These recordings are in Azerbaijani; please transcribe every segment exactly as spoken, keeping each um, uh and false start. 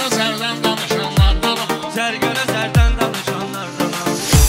Zərgərə zərdən danışanlardanam. Zərgərə zərdən danışanlardanam.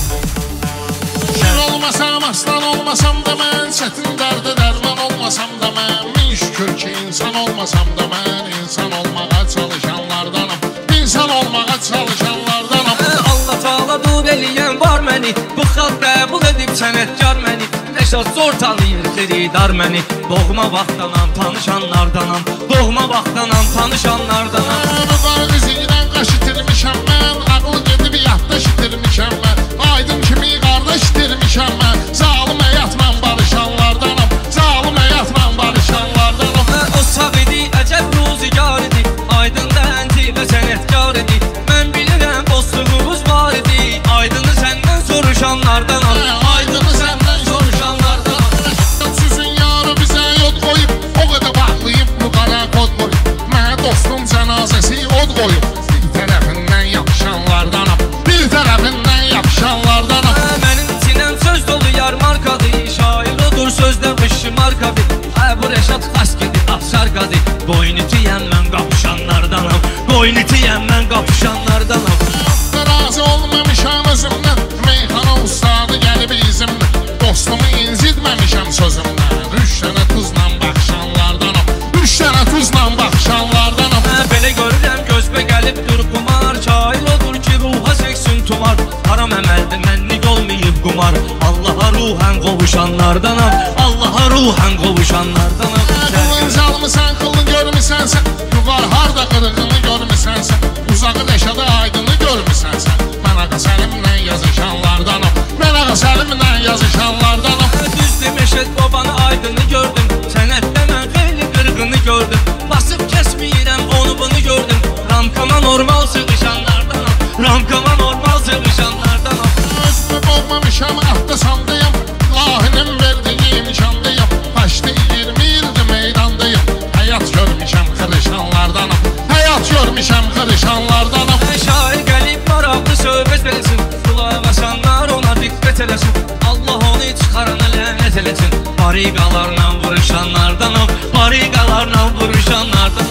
Şir olmasam, aslan olmasam da mən, çətin dərdə dərman olmasam da mən, min şükür ki insan olmasam da mən, insan olmağa çalışanlardanam. İnsan olmağa çalışanlardanam. Allah Taala dub eləyən var məni, bu xalq qəbul edib sənətkar məni. Nəşat zor tanıyır xeridar məni, doğma vaxtdanam tanışanlardanam. Doğma vaxtdanam tanışanlardanam. Mübar qızıqdan qaş itirmişəm mən, ağıl gedib yadda itirmişəm mən, aydın kimi qardaş itirmişəm mən. Zalım həyatla barışanlardanam, zalım həyatla barışanlardanam. O sağ idi, əcəb ruzigar idi, aydın da ənti və sənətkar idi. Mən bilirəm dostluğumuz var idi, aydını səndən soruşanlardanam. Aydını səndən soruşanlardanam. Sizin yarı bizə yod qoyub, o qədər bağlayıb bu qara kod qoyub. Mənə dostum cənazəsi od qoyub, bir tərəfindən yapışanlardanam, bir tərəfindən yapışanlardanam. Mənim sinəm söz dolu yar markadır, şair odur sözdə qışı markadır. Bu Rəşad xas gedib afşar qadı, boyun itiyəm mən qapışanlardanam. Boyun itiyəm mən qapışanlardanam. Razı olmamışam özümdən, meyxana ustadı gəlib izimdən, dostumu incitməmişəm sözümdən. Üç dənə tuzla baxışanlardanam, üç dənə tuzla baxışanlardanam. Belə görürəm gözbə gəlib dur qumar, şair odur ki ruha çəksin tumar. Haram əməldir mənlik olmayıb qumar, Allaha ruhən qovuşanlardanam. Allaha ruhən qovuşanlardanam. Qılınc almısan, qılını görmüsənsə, yuvar harda qırığını görmüsənsə, uzağı Rəşadı aydını görmüsənsə, mən ağa səlimlə yazışanlardanam, mən ağa səlimlə yazışanlardanam. Düzdür Məşəd babanı aydını gördüm, sənətdə mən xeyli qırğını gördüm. Basıb kəsməyirəm onu bunu gördüm, ramkama normal sığışanlardanam. Ramkama normal sığışanlardanam. Özümü boğmamışam, atda sandayam, lahinin verdiği imkandayam. Başda iyirmi ildir meydandayım, həyat görmüşəm xırışanlardanam, həyat görmüşəm xırışanlardanam. Şair gəlib maraqlı söhbət eləsin, qulaq asanlar ona diqqət eləsin. Allah onu çıxarana lənət eləsin, bariqalarla vuruşanlardanam, bariqalarla vuruşanlardanam.